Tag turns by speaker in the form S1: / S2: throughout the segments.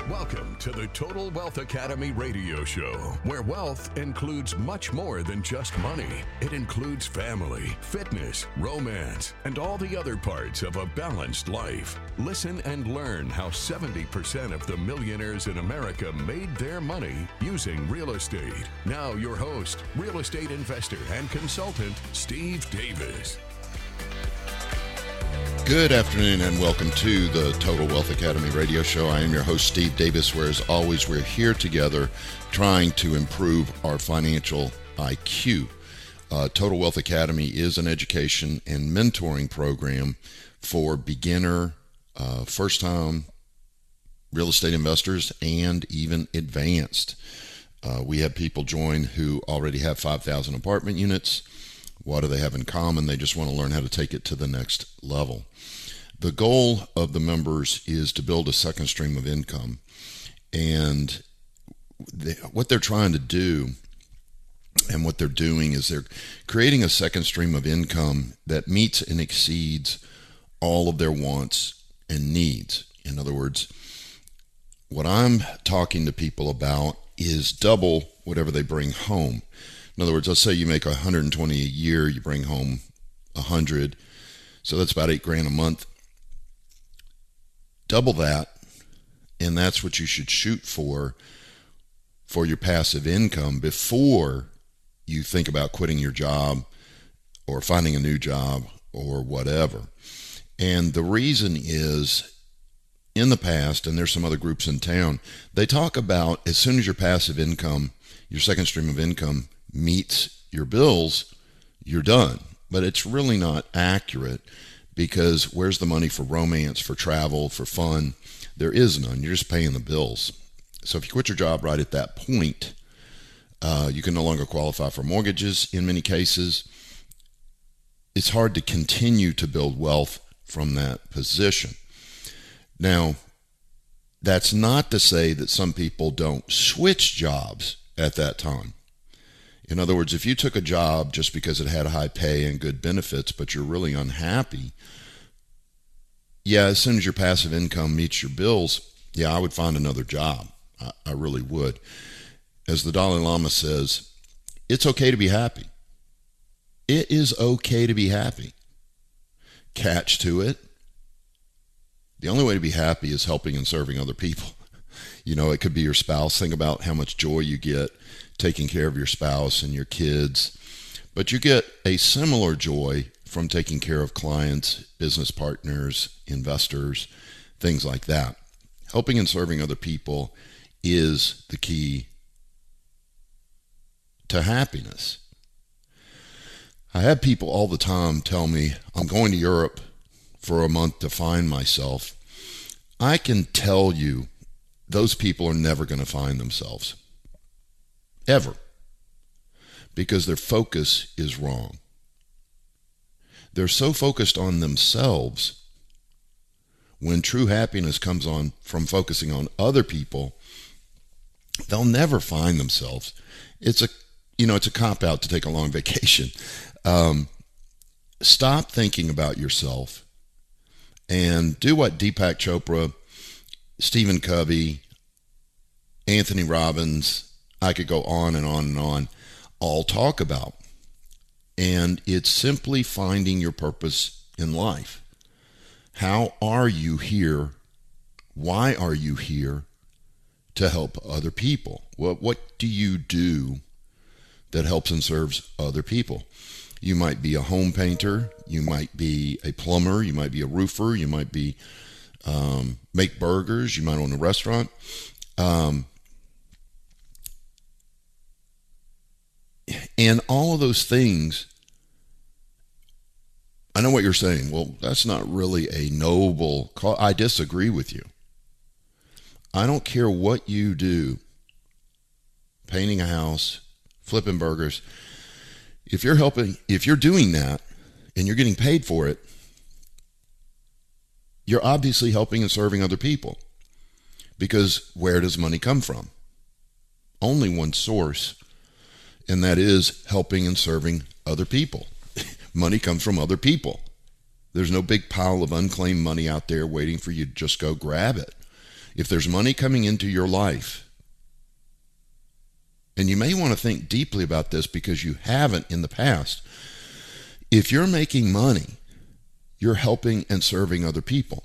S1: Welcome to the Total Wealth Academy radio show, where wealth includes much more than just money. It includes family, fitness, romance, and all the other parts of a balanced life. Listen and learn how 70% of the millionaires in America made their money using real estate. Now your host, real estate investor and consultant, Steve Davis.
S2: Good afternoon and welcome to the Total Wealth Academy radio show. I am your host, Steve Davis, where as always, we're here together trying to improve our financial IQ. Total Wealth Academy is an education and mentoring program for beginner, first-time real estate investors and even advanced. We have people join who already have 5,000 apartment units. What do they have in common? They just want to learn how to take it to the next level. The goal of the members is to build a second stream of income. And what they're trying to do and what they're doing is they're creating a second stream of income that meets and exceeds all of their wants and needs. In other words, what I'm talking to people about is double whatever they bring home. In other words, let's say you make $120 a year, you bring home $100, so that's about $8,000 a month. Double that, and that's what you should shoot for your passive income before you think about quitting your job or finding a new job or whatever. And the reason is, in the past, and there's some other groups in town, they talk about as soon as your passive income, your second stream of income, meets your bills, you're done. But it's really not accurate, because where's the money for romance, for travel, for fun? There is none. You're just paying the bills. So if you quit your job right at that point, you can no longer qualify for mortgages in many cases. It's hard to continue to build wealth from that position. Now, that's not to say that some people don't switch jobs at that time. In other words, if you took a job just because it had high pay and good benefits, but you're really unhappy, as soon as your passive income meets your bills, I would find another job. I really would. As the Dalai Lama says, it's okay to be happy. It is okay to be happy. Catch to it. The only way to be happy is helping and serving other people. It could be your spouse. Think about how much joy you get taking care of your spouse and your kids. But you get a similar joy from taking care of clients, business partners, investors, things like that. Helping and serving other people is the key to happiness. I have people all the time tell me, I'm going to Europe for a month to find myself. I can tell you, those people are never going to find themselves. Ever. Because their focus is wrong. They're so focused on themselves, when true happiness comes on from focusing on other people, they'll never find themselves. It's a cop-out to take a long vacation. Stop thinking about yourself and do what Deepak Chopra, Stephen Covey, Anthony Robbins, I could go on and on and on, all talk about. And it's simply finding your purpose in life. How are you here? Why are you here? To help other people. What do you do that helps and serves other people? You might be a home painter. You might be a plumber. You might be a roofer. You might be make burgers. You might own a restaurant. And all of those things, I know what you're saying. Well, that's not really a noble cause. I disagree with you. I don't care what you do, painting a house, flipping burgers. If you're doing that and you're getting paid for it, you're obviously helping and serving other people. Because where does money come from? Only one source, and that is helping and serving other people. Money comes from other people. There's no big pile of unclaimed money out there waiting for you to just go grab it. If there's money coming into your life, and you may want to think deeply about this because you haven't in the past, if you're making money, you're helping and serving other people.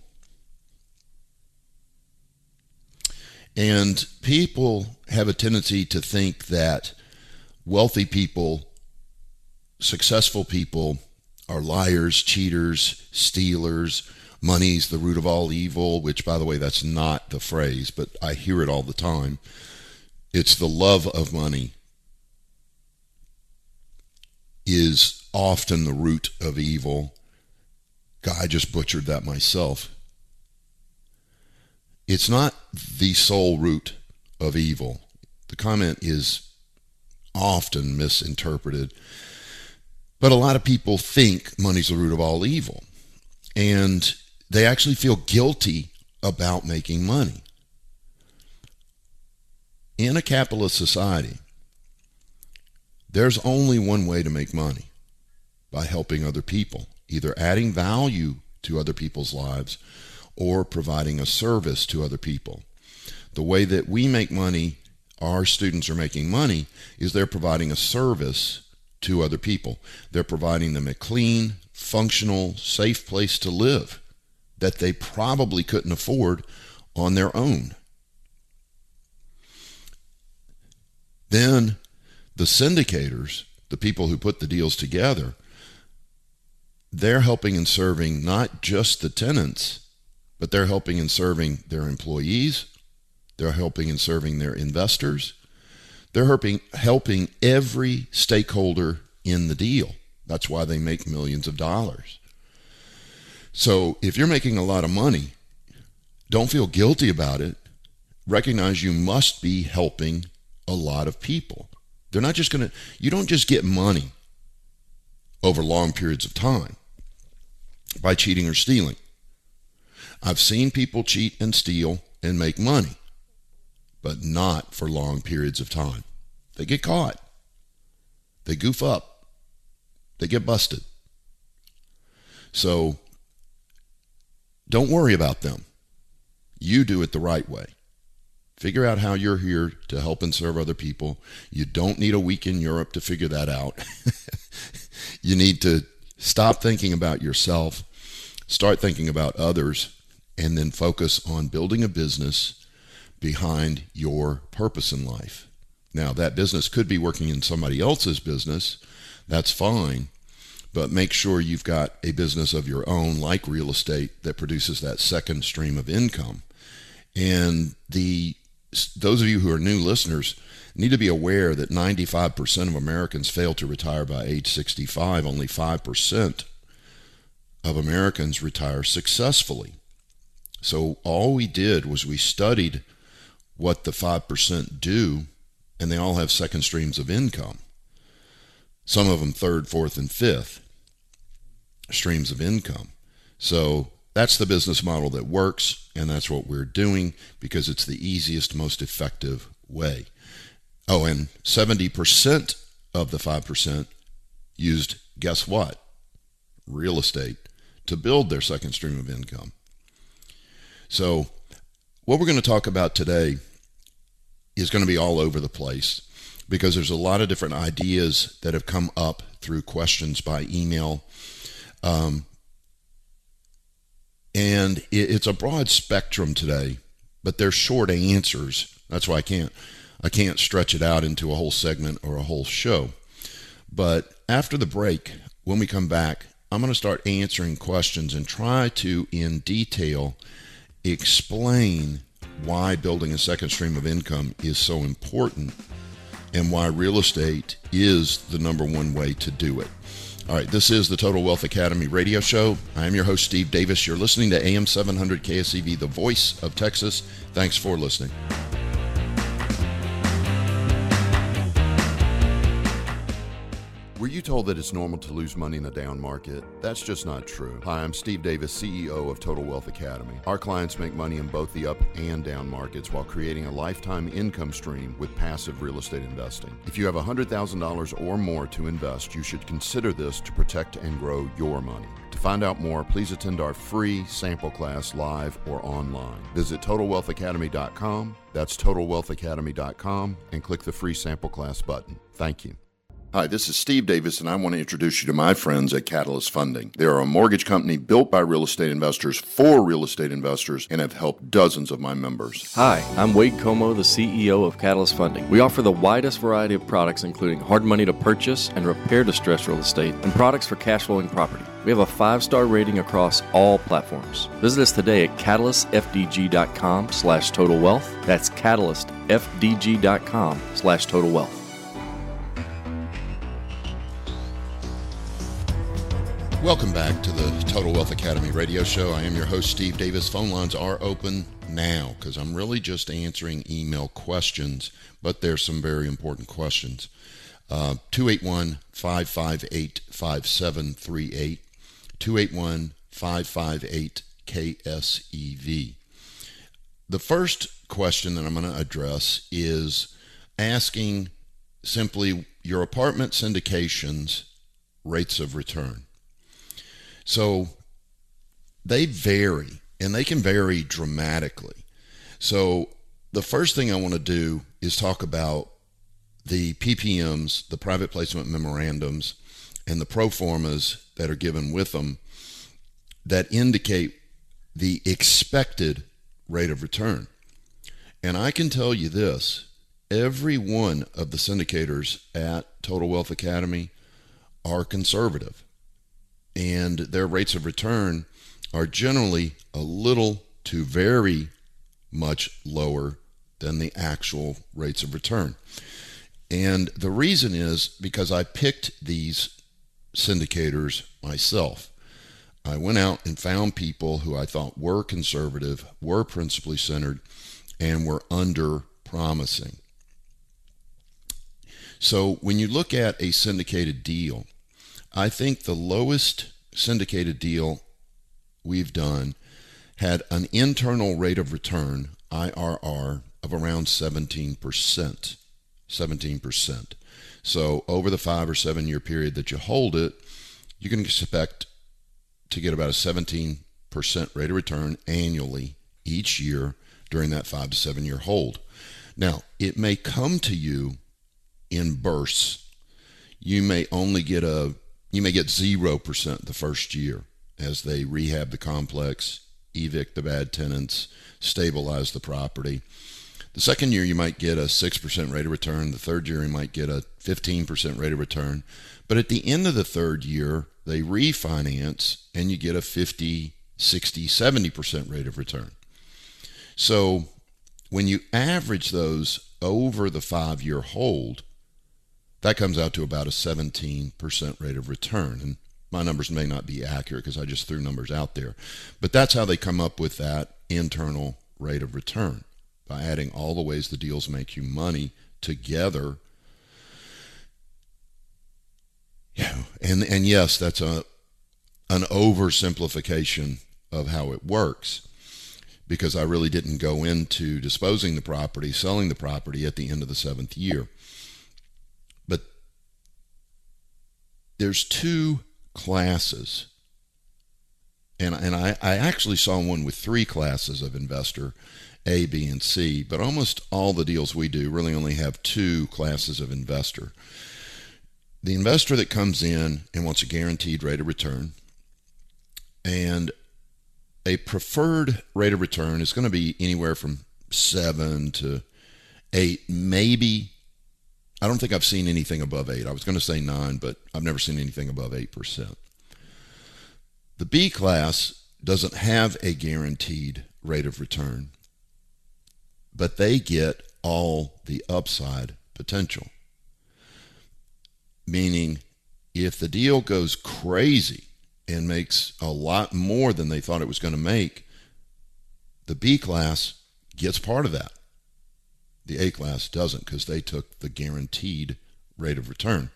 S2: And people have a tendency to think that wealthy people, successful people, are liars, cheaters, stealers. Money's the root of all evil, which, by the way, that's not the phrase, but I hear it all the time. It's the love of money is often the root of evil. God, I just butchered that myself. It's not the sole root of evil. The comment is often misinterpreted. But a lot of people think money's the root of all evil. And they actually feel guilty about making money. In a capitalist society, there's only one way to make money: by helping other people, either adding value to other people's lives or providing a service to other people. The way that we make money, our students are making money, is they're providing a service to other people. They're providing them a clean, functional, safe place to live that they probably couldn't afford on their own. Then the syndicators, the people who put the deals together, they're helping and serving not just the tenants, but they're helping and serving their employees. They're helping and serving their investors. They're helping every stakeholder in the deal. That's why they make millions of dollars. So if you're making a lot of money, don't feel guilty about it. Recognize you must be helping a lot of people. They're not just you don't just get money over long periods of time by cheating or stealing. I've seen people cheat and steal and make money, but not for long periods of time. They get caught. They goof up. They get busted. So don't worry about them. You do it the right way. Figure out how you're here to help and serve other people. You don't need a week in Europe to figure that out. You need to stop thinking about yourself, start thinking about others, and then focus on building a business behind your purpose in life. Now, that business could be working in somebody else's business. That's fine. But make sure you've got a business of your own, like real estate, that produces that second stream of income. And those of you who are new listeners need to be aware that 95% of Americans fail to retire by age 65. Only 5% of Americans retire successfully. So all we did was we studied what the 5% do, and they all have second streams of income. Some of them third, fourth, and fifth streams of income. So that's the business model that works, and that's what we're doing because it's the easiest, most effective way. Oh, and 70% of the 5% used, guess what? Real estate to build their second stream of income. So what we're going to talk about today is going to be all over the place because there's a lot of different ideas that have come up through questions by email. And it's a broad spectrum today, but they're short answers. That's why I can't stretch it out into a whole segment or a whole show. But after the break, when we come back, I'm going to start answering questions and try to, in detail, explain why building a second stream of income is so important and why real estate is the number one way to do it. All right, this is the Total Wealth Academy radio show. I am your host, Steve Davis. You're listening to AM 700 KSEV, the voice of Texas. Thanks for listening. Were you told that it's normal to lose money in a down market? That's just not true. Hi, I'm Steve Davis, CEO of Total Wealth Academy. Our clients make money in both the up and down markets while creating a lifetime income stream with passive real estate investing. If you have $100,000 or more to invest, you should consider this to protect and grow your money. To find out more, please attend our free sample class live or online. Visit TotalWealthAcademy.com. That's TotalWealthAcademy.com and click the free sample class button. Thank you. Hi, this is Steve Davis, and I want to introduce you to my friends at Catalyst Funding. They are a mortgage company built by real estate investors for real estate investors and have helped dozens of my members.
S3: Hi, I'm Wade Como, the CEO of Catalyst Funding. We offer the widest variety of products, including hard money to purchase and repair distressed real estate, and products for cash flowing property. We have a 5-star rating across all platforms. Visit us today at catalystfdg.com/total wealth. That's catalystfdg.com/total wealth.
S2: Welcome back to the Total Wealth Academy radio show. I am your host, Steve Davis. Phone lines are open now because I'm really just answering email questions, but there's some very important questions. 281-558-5738, 281-558-KSEV. The first question that I'm going to address is asking simply your apartment syndications rates of return. So they vary, and they can vary dramatically. So the first thing I want to do is talk about the PPMs, the private placement memorandums, and the pro formas that are given with them that indicate the expected rate of return. And I can tell you this, every one of the syndicators at Total Wealth Academy are conservative. And their rates of return are generally a little to very much lower than the actual rates of return. And the reason is because I picked these syndicators myself. I went out and found people who I thought were conservative, were principally centered, and were under promising. So when you look at a syndicated deal, I think the lowest syndicated deal we've done had an internal rate of return, IRR, of around 17%. 17%. So over the 5 or 7 year period that you hold it, you can expect to get about a 17% rate of return annually each year during that 5 to 7 year hold. Now, it may come to you in bursts. You may get 0% the first year as they rehab the complex, evict the bad tenants, stabilize the property. The second year you might get a 6% rate of return. The third year you might get a 15% rate of return. But at the end of the third year, they refinance and you get a 50, 60, 70% rate of return. So when you average those over the 5-year hold, that comes out to about a 17% rate of return. And my numbers may not be accurate because I just threw numbers out there. But that's how they come up with that internal rate of return, by adding all the ways the deals make you money together. Yeah, and yes, that's an oversimplification of how it works, because I really didn't go into disposing the property, selling the property at the end of the 7th year. But there's 2 classes, and I actually saw one with 3 classes of investor, A, B, and C, but almost all the deals we do really only have 2 classes of investor. The investor that comes in and wants a guaranteed rate of return, and a preferred rate of return is going to be anywhere from 7 to 8, maybe. I don't think I've seen anything above 8. I was going to say 9, but I've never seen anything above 8%. The B class doesn't have a guaranteed rate of return, but they get all the upside potential. Meaning, if the deal goes crazy and makes a lot more than they thought it was going to make, the B class gets part of that. The A class doesn't, because they took the guaranteed rate of return.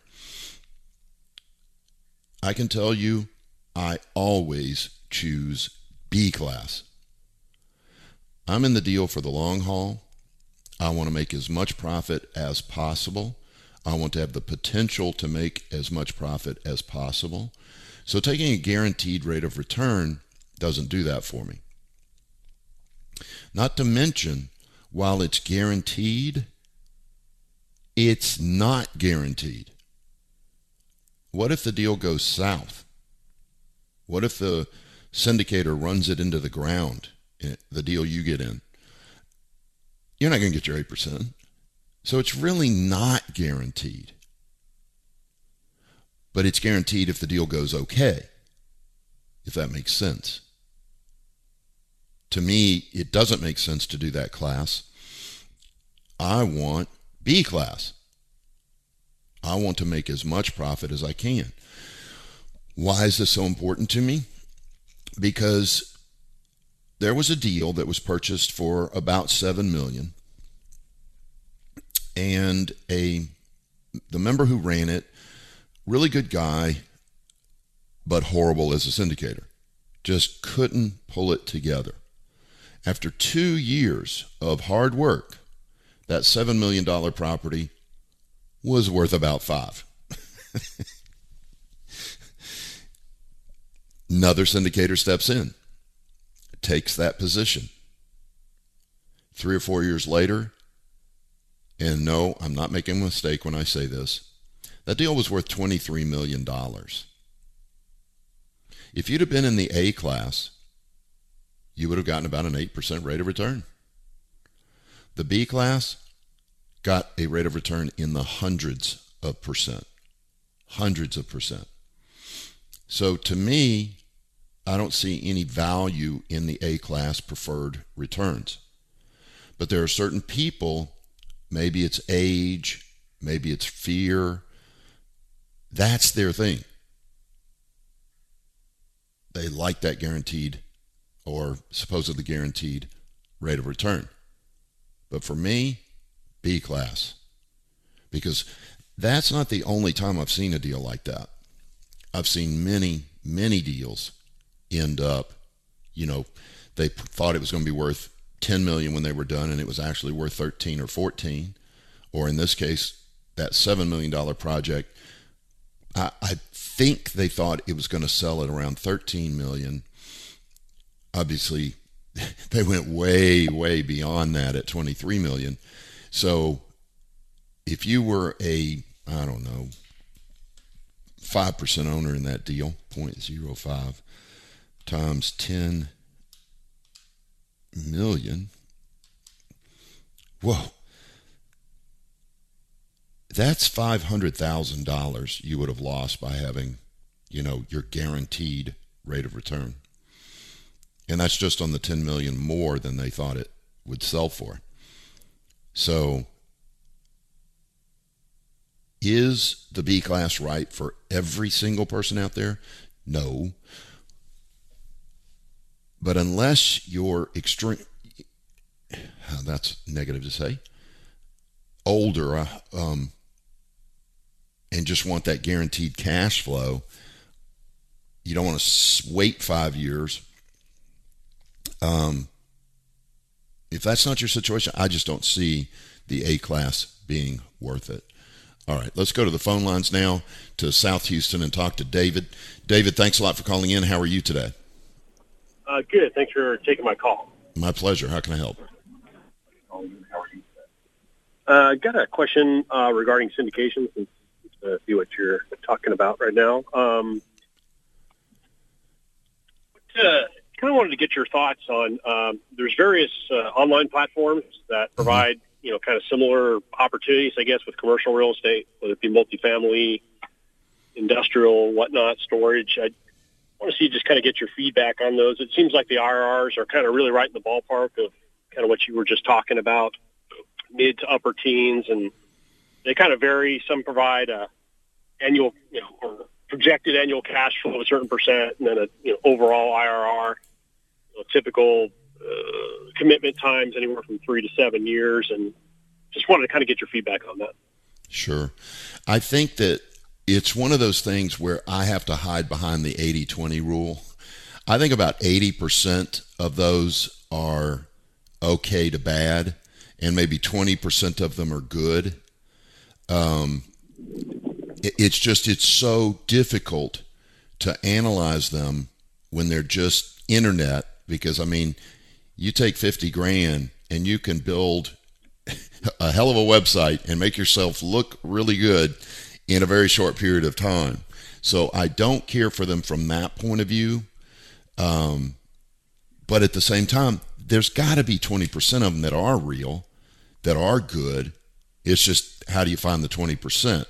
S2: I can tell you, I always choose B class. I'm in the deal for the long haul. I want to make as much profit as possible. I want to have the potential to make as much profit as possible. So taking a guaranteed rate of return doesn't do that for me. Not to mention, while it's guaranteed, it's not guaranteed. What if the deal goes south? What if the syndicator runs it into the ground, the deal you get in? You're not going to get your 8%. So it's really not guaranteed. But it's guaranteed if the deal goes okay, if that makes sense. To me, it doesn't make sense to do that class. I want B class. I want to make as much profit as I can. Why is this so important to me? Because there was a deal that was purchased for about $7 million, and the member who ran it, really good guy, but horrible as a syndicator. Just couldn't pull it together. After 2 years of hard work, that $7 million property was worth about $5 million. Another syndicator steps in, takes that position. 3 or 4 years later, and no, I'm not making a mistake when I say this, that deal was worth $23 million. If you'd have been in the A class, you would have gotten about an 8% rate of return. The B class got a rate of return in the hundreds of percent. Hundreds of percent. So to me, I don't see any value in the A class preferred returns. But there are certain people, maybe it's age, maybe it's fear, that's their thing. They like that guaranteed or supposedly guaranteed rate of return. But for me, B class. Because that's not the only time I've seen a deal like that. I've seen many, many deals end up, they thought it was going to be worth $10 million when they were done, and it was actually worth 13 or 14. Or in this case, that $7 million project, I think they thought it was going to sell at around $13 million. Obviously, they went way, way beyond that at $23 million. So if you were a, 5% owner in that deal, 0.05 times 10 million, whoa, that's $500,000 you would have lost by having, your guaranteed rate of return. And that's just on the 10 million more than they thought it would sell for. So is the B class right for every single person out there? No. But unless you're extreme, that's negative to say, older, and just want that guaranteed cash flow, you don't want to wait 5 years. If that's not your situation, I just don't see the A class being worth it. All right, let's go to the phone lines now to South Houston and talk to David. David, thanks a lot for calling in. How are you today?
S4: Good. Thanks for taking my call.
S2: My pleasure. How can I help?
S4: Got a question regarding syndication, since see what you're talking about right now. Kind of wanted to get your thoughts on, there's various online platforms that provide, kind of similar opportunities, I guess, with commercial real estate, whether it be multifamily, industrial, whatnot, storage. I want to see, just kind of get your feedback on those. It seems like the IRRs are kind of really right in the ballpark of kind of what you were just talking about, mid to upper teens, and they kind of vary. Some provide annual, or projected annual cash flow of a certain percent, and then a overall IRR, typical commitment times anywhere from 3 to 7 years, and just wanted to kind of get your feedback on that.
S2: Sure. I think that it's one of those things where I have to hide behind the 80-20 rule. I think about 80% of those are okay to bad, and maybe 20% of them are good. It's so difficult to analyze them when they're just internet, because I mean, you take 50 grand and you can build a hell of a website and make yourself look really good in a very short period of time. So I don't care for them from that point of view. But at the same time, there's got to be 20% of them that are real, that are good. It's just, how do you find the 20%?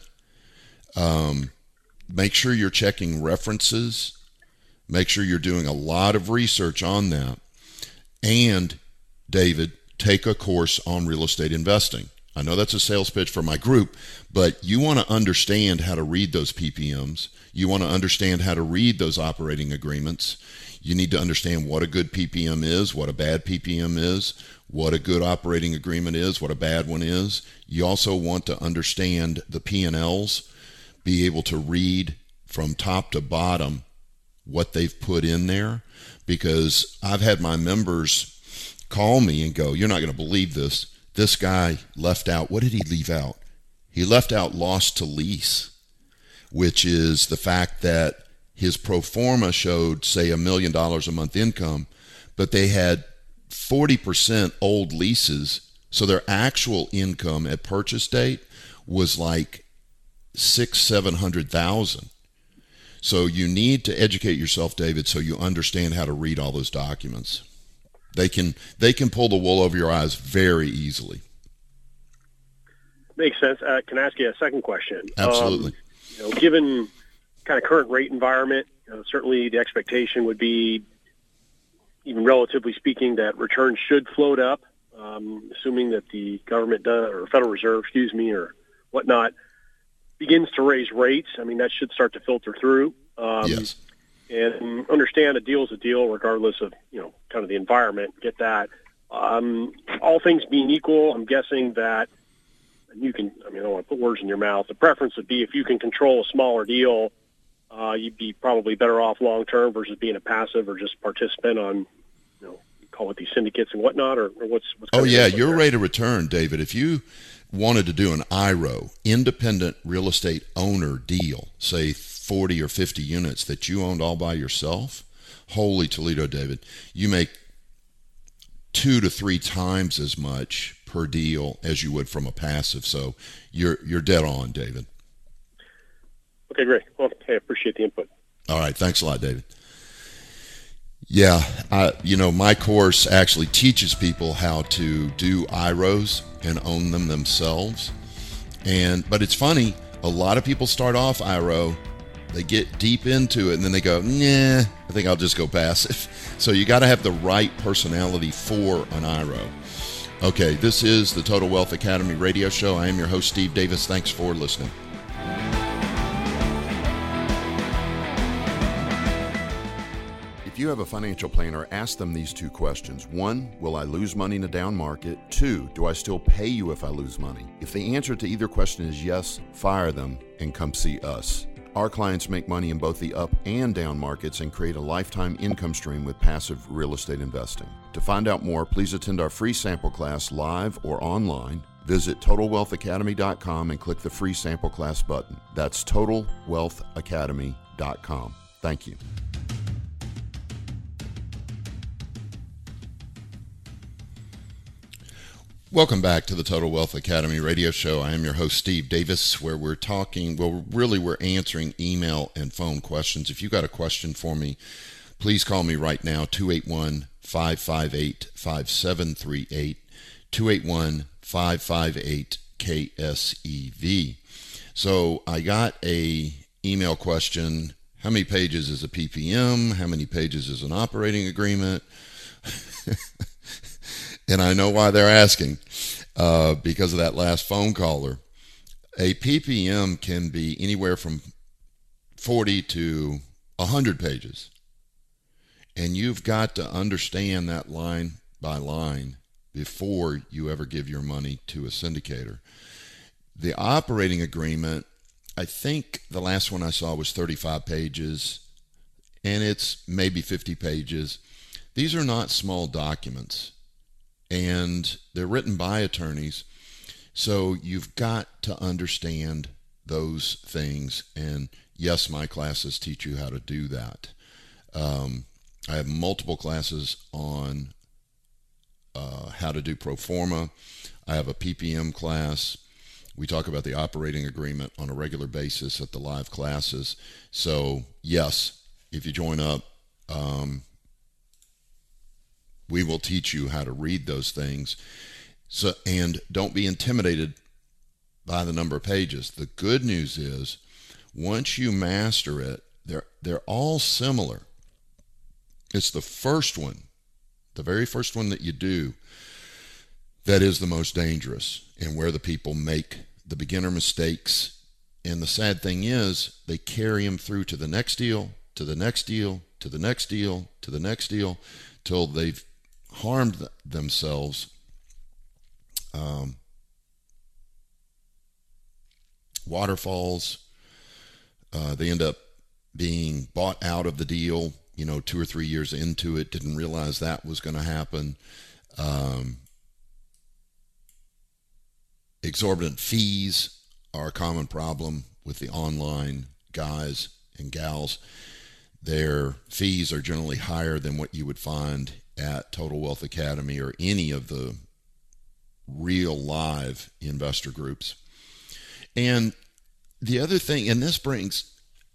S2: Make sure you're checking references. Make sure you're doing a lot of research on that. And, David, take a course on real estate investing. I know that's a sales pitch for my group, but you want to understand how to read those PPMs. You want to understand how to read those operating agreements. You need to understand what a good PPM is, what a bad PPM is, what a good operating agreement is, what a bad one is. You also want to understand the P&Ls, be able to read from top to bottom what they've put in there, because I've had my members call me and go, "You're not going to believe this. This guy left out," what did he leave out? He left out loss to lease, which is the fact that his pro forma showed, say, $1 million a month income, but they had 40% old leases, so their actual income at purchase date was like $600,000-$700,000. So you need to educate yourself, David, so you understand how to read all those documents. They can pull the wool over your eyes very easily.
S4: Makes sense. Can I ask you a second question?
S2: Absolutely.
S4: Given kind of current rate environment, certainly the expectation would be, even relatively speaking, that returns should float up, assuming that the government does, or Federal Reserve, or whatnot, begins to raise rates. I mean, that should start to filter through.
S2: Yes.
S4: And understand a deal is a deal regardless of, kind of the environment. Get that. All things being equal, I'm guessing that you can, I don't want to put words in your mouth. The preference would be, if you can control a smaller deal, you'd be probably better off long term versus being a passive or just participant on, call it these syndicates and whatnot, or what's
S2: Oh yeah, your rate of return, David, if you wanted to do an IRO, independent real estate owner deal, say 40 or 50 units that you owned all by yourself, holy Toledo, David, you make 2 to 3 times as much per deal as you would from a passive. So you're dead on, David.
S4: Okay, great. Well, I appreciate the input.
S2: All right, thanks a lot, David. Yeah, my course actually teaches people how to do IROs and own them themselves. But it's funny, a lot of people start off IRO, they get deep into it, and then they go, nah, I think I'll just go passive. So you got to have the right personality for an IRO. Okay, this is the Total Wealth Academy radio show. I am your host, Steve Davis. Thanks for listening. If you have a financial planner, ask them these 2 questions. 1, will I lose money in a down market? 2, do I still pay you if I lose money? If the answer to either question is yes, fire them and come see us. Our clients make money in both the up and down markets and create a lifetime income stream with passive real estate investing. To find out more, please attend our free sample class live or online. Visit TotalWealthAcademy.com and click the free sample class button. That's TotalWealthAcademy.com. Thank you. Welcome back to the Total Wealth Academy radio show. I am your host, Steve Davis, where we're answering email and phone questions. If you got a question for me, please call me right now, 281-558-5738, 281-558-KSEV. So I got a email question. How many pages is a PPM? How many pages is an operating agreement? And I know why they're asking, because of that last phone caller. A PPM can be anywhere from 40 to 100 pages. And you've got to understand that line by line before you ever give your money to a syndicator. The operating agreement, I think the last one I saw was 35 pages, and it's maybe 50 pages. These are not small documents. And they're written by attorneys, so you've got to understand those things, and Yes, my classes teach you how to do that. I have multiple classes on how to do pro forma. I have a PPM class. We talk about the operating agreement on a regular basis at the live classes. So yes, if you join up, we will teach you how to read those things. So, and don't be intimidated by the number of pages. The good news is, once you master it, they're all similar. It's the first one, the very first one that you do, that is the most dangerous, and where the people make the beginner mistakes. And the sad thing is, they carry them through to the next deal, to the next deal, to the next deal, to the next deal, till they've harmed themselves. Waterfalls, they end up being bought out of the deal, 2 or 3 years into it, didn't realize that was going to happen. Exorbitant fees are a common problem with the online guys and gals. Their fees are generally higher than what you would find at Total Wealth Academy or any of the real live investor groups. And the other thing, and this brings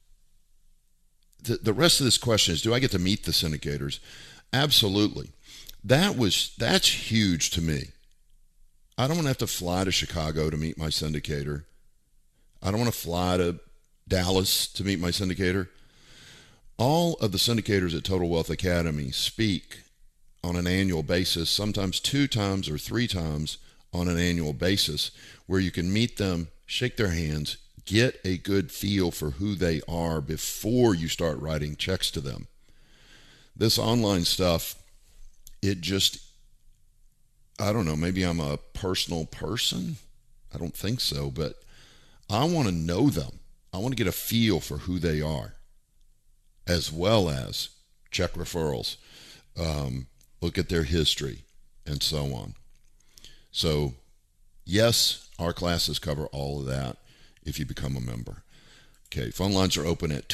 S2: the rest of this question is, do I get to meet the syndicators? Absolutely. That's huge to me. I don't want to have to fly to Chicago to meet my syndicator. I don't want to fly to Dallas to meet my syndicator. All of the syndicators at Total Wealth Academy speak on an annual basis, sometimes 2 times or 3 times on an annual basis, where you can meet them, shake their hands, get a good feel for who they are before you start writing checks to them. This online stuff, it just, I don't know, maybe I'm a personal person. I don't think so, but I want to know them. I want to get a feel for who they are, as well as check referrals, look at their history, and so on. So, yes, our classes cover all of that if you become a member. Okay, phone lines are open at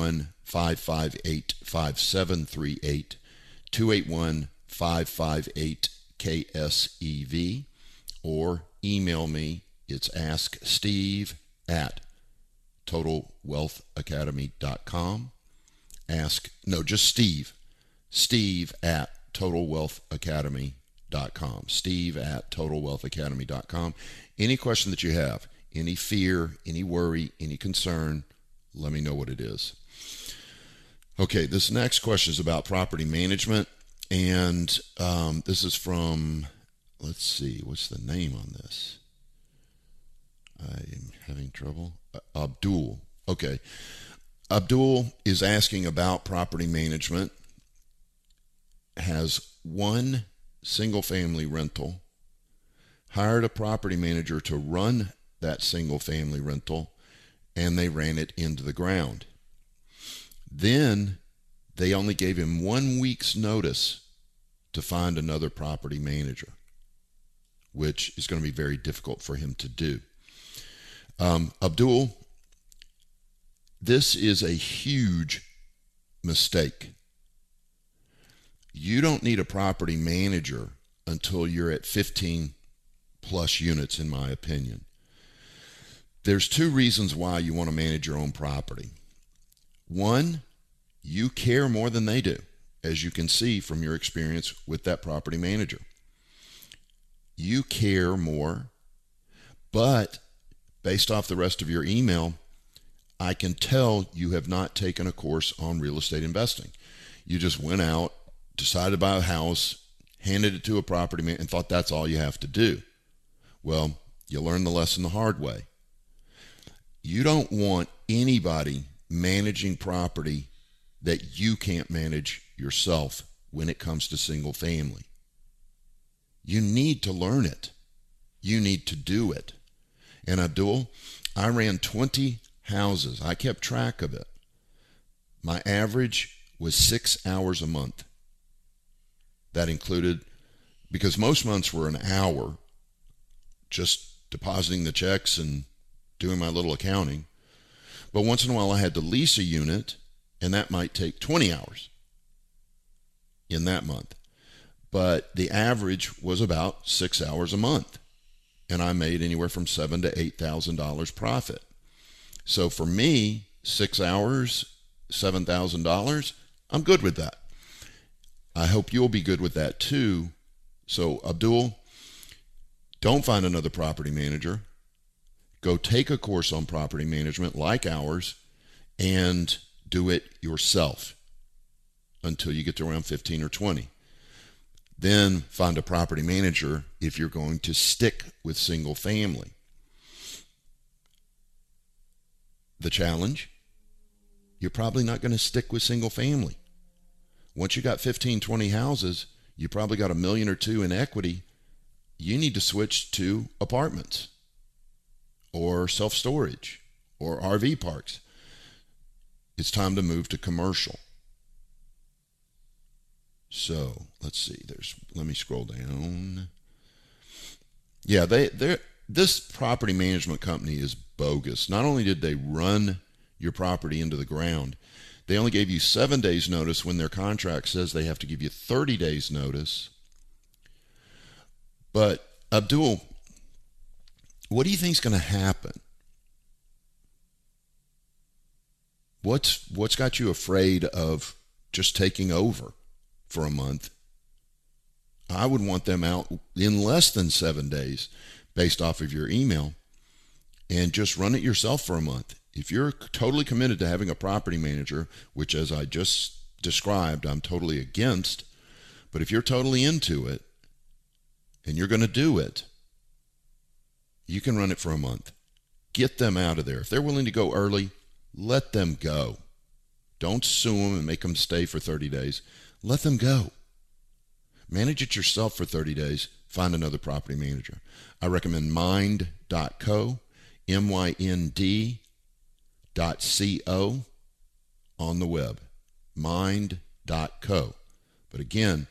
S2: 281-558-5738, 281-558-KSEV, or email me. It's asksteve@totalwealthacademy.com. Just Steve@totalwealthacademy.com. Steve@totalwealthacademy.com. Any question that you have, any fear, any worry, any concern, let me know what it is. Okay, this next question is about property management, and this is from, let's see, what's the name on this? I'm having trouble. Abdul. Okay. Abdul is asking about property management, has one single-family rental, hired a property manager to run that single-family rental, and they ran it into the ground. Then they only gave him 1 week's notice to find another property manager, which is going to be very difficult for him to do. Abdul, this is a huge mistake. You don't need a property manager until you're at 15 plus units, in my opinion. There's 2 reasons why you want to manage your own property. One, you care more than they do, as you can see from your experience with that property manager. You care more, but based off the rest of your email, I can tell you have not taken a course on real estate investing. You just went out, decided to buy a house, handed it to a property man, and thought that's all you have to do. Well, you learned the lesson the hard way. You don't want anybody managing property that you can't manage yourself when it comes to single family. You need to learn it. You need to do it. And Abdul, I ran 20 houses. I kept track of it. My average was 6 hours a month. That included, because most months were an hour, just depositing the checks and doing my little accounting. But once in a while I had to lease a unit, and that might take 20 hours in that month. But the average was about 6 hours a month, and I made anywhere from $7,000 to $8,000 profit. So for me, 6 hours, $7,000, I'm good with that. I hope you'll be good with that too. So Abdul, don't find another property manager. Go take a course on property management like ours and do it yourself until you get to around 15 or 20. Then find a property manager if you're going to stick with single family. The challenge, you're probably not going to stick with single family. Once you got 15, 20 houses, you probably got $1 million or $2 million in equity. You need to switch to apartments or self-storage or RV parks. It's time to move to commercial. So let's see. Let me scroll down. Yeah, this property management company is bogus. Not only did they run your property into the ground, they only gave you 7 days notice when their contract says they have to give you 30 days notice. But Abdul, what do you think is going to happen? What's got you afraid of just taking over for a month? I would want them out in less than 7 days based off of your email, and just run it yourself for a month. If you're totally committed to having a property manager, which as I just described, I'm totally against, but if you're totally into it and you're going to do it, you can run it for a month. Get them out of there. If they're willing to go early, let them go. Don't sue them and make them stay for 30 days. Let them go. Manage it yourself for 30 days. Find another property manager. I recommend Mind.co, Mind.co on the web. Mind.co. But again,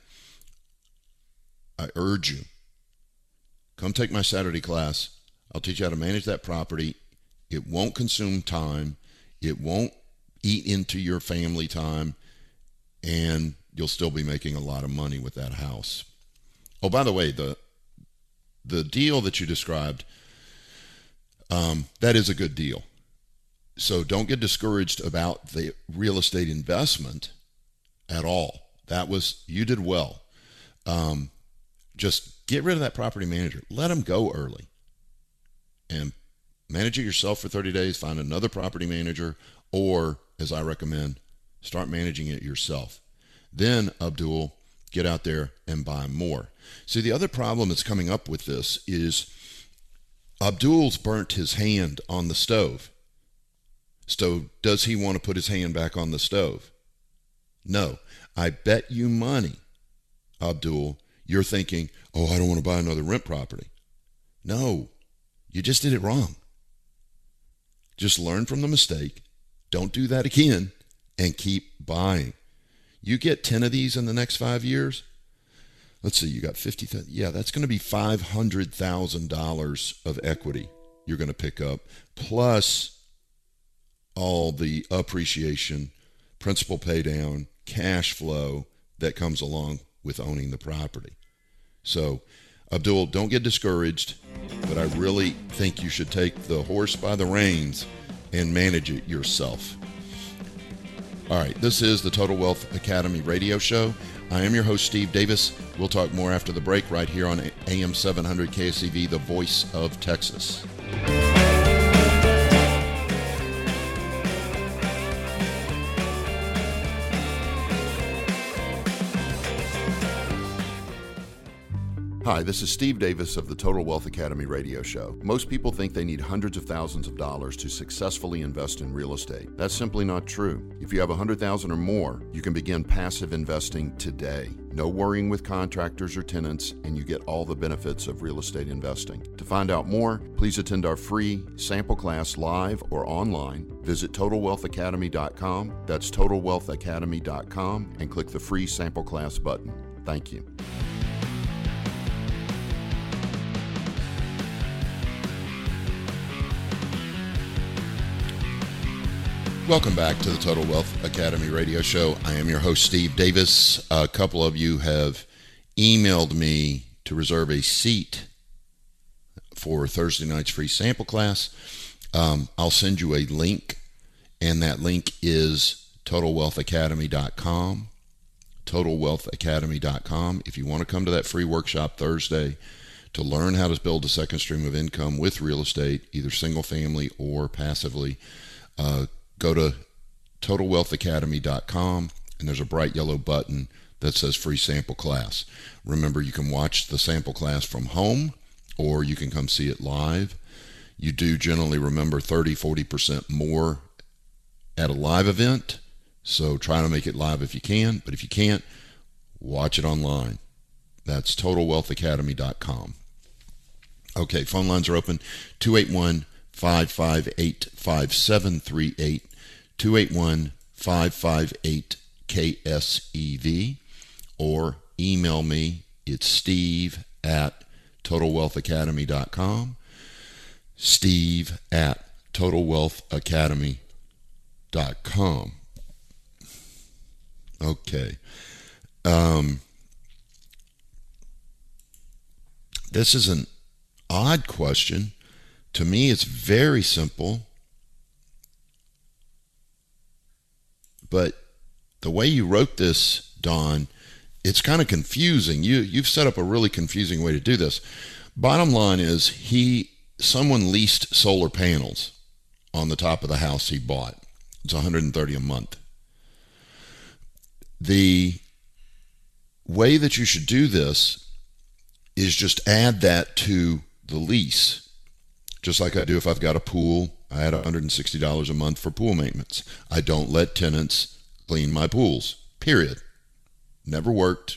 S2: I urge you, come take my Saturday class. I'll teach you how to manage that property. It won't consume time. It won't eat into your family time, and you'll still be making a lot of money with that house. Oh, by the way, the deal that you described, that is a good deal. So don't get discouraged about the real estate investment at all. You did well. Just get rid of that property manager. Let them go early and manage it yourself for 30 days. Find another property manager, or, as I recommend, start managing it yourself. Then, Abdul, get out there and buy more. See, the other problem that's coming up with this is Abdul's burnt his hand on the stove. So does he want to put his hand back on the stove? No. I bet you money, Abdul, you're thinking, oh, I don't want to buy another rent property. No, you just did it wrong. Just learn from the mistake. Don't do that again, and keep buying. You get 10 of these in the next 5 years. Let's see, you got 50,000. Yeah, that's going to be $500,000 of equity you're going to pick up, plus all the appreciation, principal pay down, cash flow that comes along with owning the property. So, Abdul, don't get discouraged, but I really think you should take the horse by the reins and manage it yourself. All right, this is the Total Wealth Academy radio show. I am your host, Steve Davis. We'll talk more after the break right here on AM 700 KSEV, the voice of Texas. Hi, this is Steve Davis of the Total Wealth Academy radio show. Most people think they need hundreds of thousands of dollars to successfully invest in real estate. That's simply not true. If you have $100,000 or more, you can begin passive investing today. No worrying with contractors or tenants, and you get all the benefits of real estate investing. To find out more, please attend our free sample class live or online. Visit TotalWealthAcademy.com. That's TotalWealthAcademy.com, and click the free sample class button. Thank you. Welcome back to the Total Wealth Academy radio show. I am your host, Steve Davis. A couple of you have emailed me to reserve a seat for Thursday night's free sample class. I'll send you a link, and that link is TotalWealthAcademy.com. TotalWealthAcademy.com. If you want to come to that free workshop Thursday to learn how to build a second stream of income with real estate, either single family or passively, go to TotalWealthAcademy.com, and there's a bright yellow button that says free sample class. Remember, you can watch the sample class from home, or you can come see it live. You do generally remember 30-40% more at a live event, so try to make it live if you can, but if you can't, watch it online. That's TotalWealthAcademy.com. Okay, phone lines are open, 281-558-5738, 281-558-KSEV, or email me. It's steve@TotalWealthAcademy.com, steve@TotalWealthAcademy.com. Okay. This is an odd question. To me, it's very simple. But the way you wrote this, Don, it's kind of confusing. You've set up a really confusing way to do this. Bottom line is, someone leased solar panels on the top of the house he bought. It's $130 a month. The way that you should do this is just add that to the lease, just like I do if I've got a pool. I add $160 a month for pool maintenance. I don't let tenants clean my pools, period. Never worked.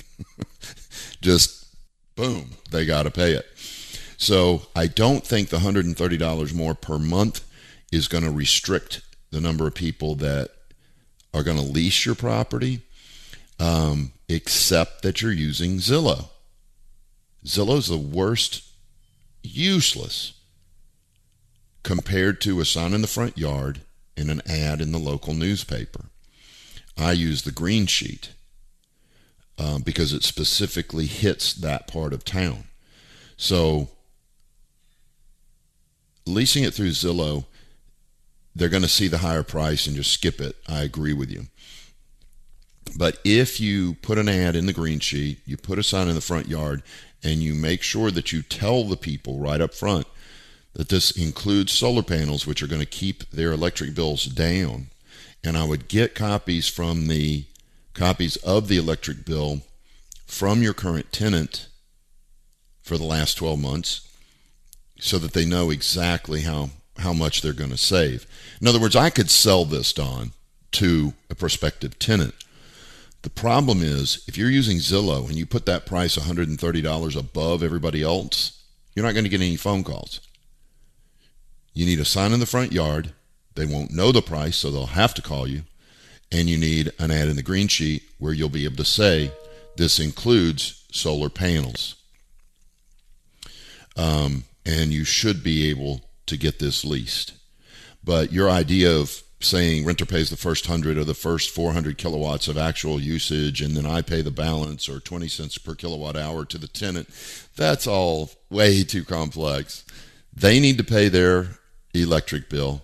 S2: Just, boom, they got to pay it. So I don't think the $130 more per month is going to restrict the number of people that are going to lease your property, except that you're using Zillow. Zillow's the worst, useless, compared to a sign in the front yard and an ad in the local newspaper. I use the Green Sheet because it specifically hits that part of town. So leasing it through Zillow, they're going to see the higher price and just skip it. I agree with you. But if you put an ad in the Green Sheet, you put a sign in the front yard, and you make sure that you tell the people right up front that this includes solar panels, which are going to keep their electric bills down. And I would get copies of the electric bill from your current tenant for the last 12 months so that they know exactly how much they're going to save. In other words, I could sell this, Don, to a prospective tenant. The problem is, if you're using Zillow and you put that price $130 above everybody else, you're not going to get any phone calls. You need a sign in the front yard. They won't know the price, so they'll have to call you. And you need an ad in the Green Sheet where you'll be able to say, this includes solar panels. And you should be able to get this leased. But your idea of saying renter pays the first 100 or the first 400 kilowatts of actual usage, and then I pay the balance, or 20 cents per kilowatt hour to the tenant, that's all way too complex. They need to pay their electric bill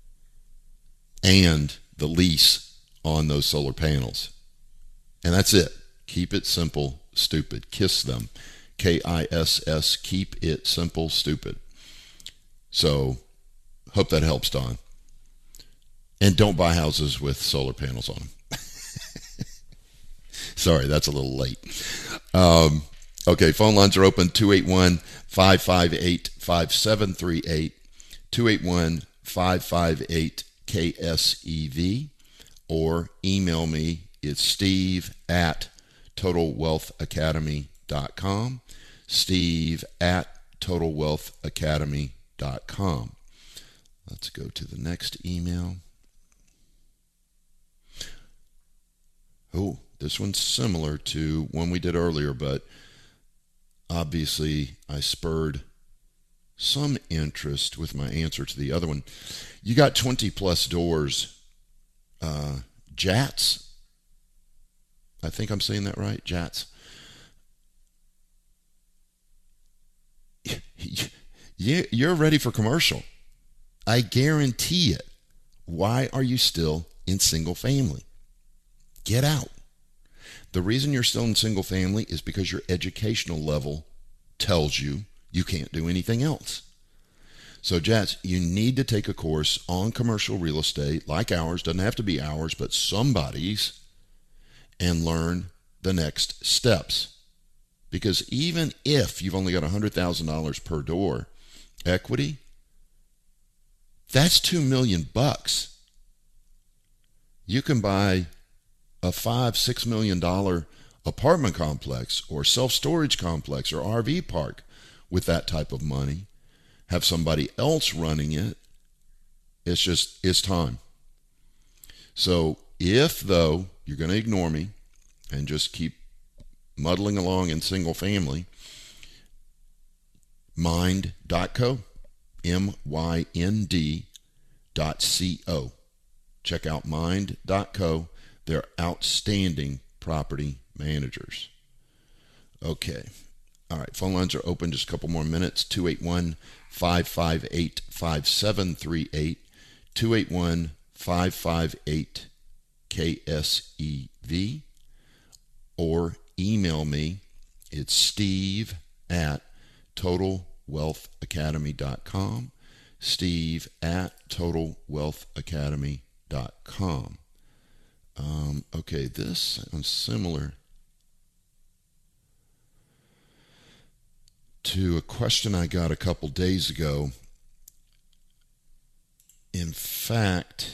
S2: and the lease on those solar panels. And that's it. Keep it simple, stupid. KISS them. KISS. Keep it simple, stupid. So, hope that helps, Don. And don't buy houses with solar panels on them. Sorry, that's a little late. Okay, phone lines are open, 281-558-5738, 281-558-KSEV, or email me. It's steve@TotalWealthAcademy.com, steve@TotalWealthAcademy.com. Let's go to the next email. Oh, this one's similar to one we did earlier, but obviously I spurred some interest with my answer to the other one. You got 20 plus doors. Jats. I think I'm saying that right. Jats. You're ready for commercial. I guarantee it. Why are you still in single family? Get out. The reason you're still in single family is because your educational level tells you you can't do anything else. So, Jats, you need to take a course on commercial real estate like ours. Doesn't have to be ours, but somebody's, and learn the next steps. Because even if you've only got $100,000 per door equity, that's $2 million. You can buy a $5-6 million apartment complex or self-storage complex or RV park with that type of money. Have somebody else running it. It's time. So if, though, you're going to ignore me and just keep muddling along in single family, Mind.co, MYND.co. Check out Mind.co. They're outstanding property managers. Okay. All right. Phone lines are open. Just a couple more minutes. 281-558-5738. 281-558-KSEV. Or email me. It's steve@totalwealthacademy.com. steve@totalwealthacademy.com. Okay, this sounds similar to a question I got a couple days ago. In fact,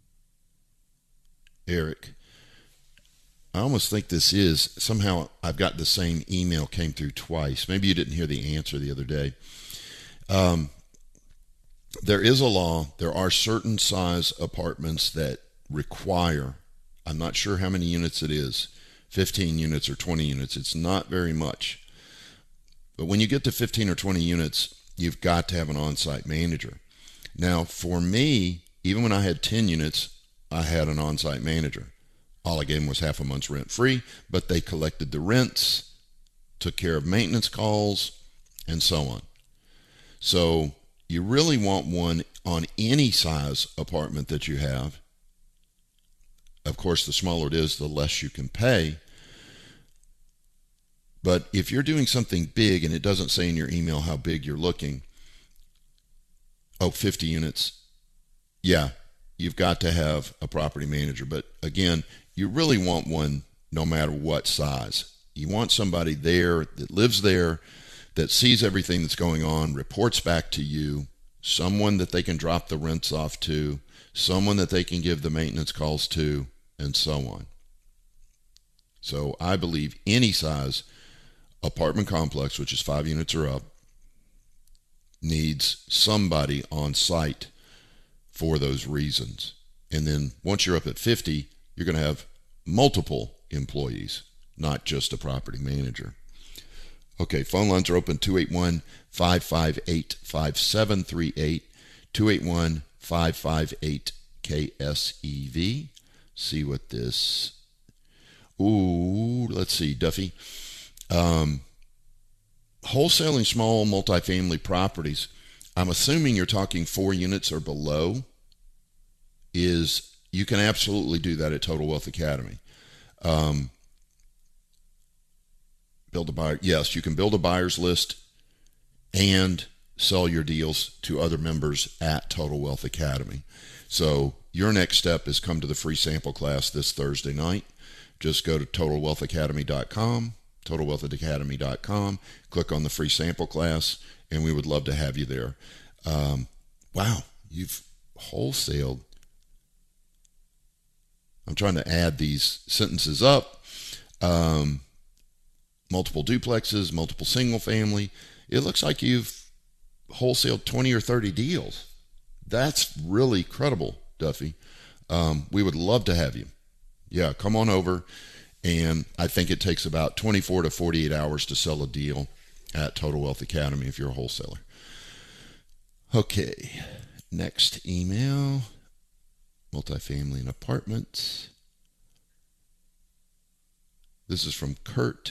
S2: Eric, I almost think this is, somehow I've got the same email came through twice. Maybe you didn't hear the answer the other day. There is a law. There are certain size apartments that require, I'm not sure how many units it is, 15 units or 20 units. It's not very much. But when you get to 15 or 20 units, you've got to have an on-site manager. Now, for me, even when I had 10 units, I had an on-site manager. All I gave them was half a month's rent free, but they collected the rents, took care of maintenance calls, and so on. So you really want one on any size apartment that you have. Of course, the smaller it is, the less you can pay. But if you're doing something big, and it doesn't say in your email how big you're looking, 50 units, yeah, you've got to have a property manager. But again, you really want one no matter what size. You want somebody there that lives there, that sees everything that's going on, reports back to you, someone that they can drop the rents off to, someone that they can give the maintenance calls to, and so on. So I believe any size apartment complex, which is 5 units or up, needs somebody on site for those reasons. And then once you're up at 50, you're going to have multiple employees, not just a property manager. Okay, phone lines are open, 281-558-5738, 281-558-KSEV. See what this, let's see, Duffy. Wholesaling small multifamily properties, I'm assuming you're talking 4 units or below, is you can absolutely do that at Total Wealth Academy. Build a buyer. Yes, you can build a buyer's list and sell your deals to other members at Total Wealth Academy. So your next step is come to the free sample class this Thursday night. Just go to totalwealthacademy.com, totalwealthacademy.com, click on the free sample class, and we would love to have you there. Wow, you've wholesaled. I'm trying to add these sentences up. Multiple duplexes, multiple single family. It looks like you've wholesaled 20 or 30 deals. That's really credible, Duffy. We would love to have you. Yeah, come on over. And I think it takes about 24 to 48 hours to sell a deal at Total Wealth Academy if you're a wholesaler. Okay, next email. Multifamily and apartments. This is from Kurt.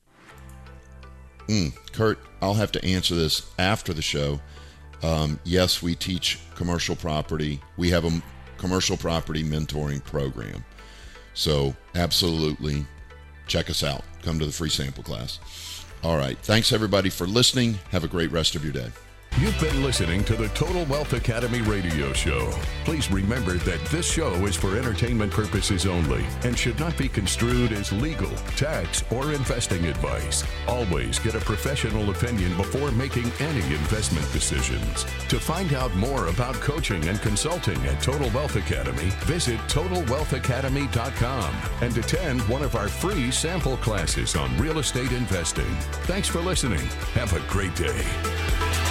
S2: Kurt, I'll have to answer this after the show. Yes, we teach commercial property. We have a commercial property mentoring program. So absolutely check us out. Come to the free sample class. All right. Thanks, everybody, for listening. Have a great rest of your day.
S1: You've been listening to the Total Wealth Academy radio show. Please remember that this show is for entertainment purposes only and should not be construed as legal, tax, or investing advice. Always get a professional opinion before making any investment decisions. To find out more about coaching and consulting at Total Wealth Academy, visit TotalWealthAcademy.com and attend one of our free sample classes on real estate investing. Thanks for listening. Have a great day.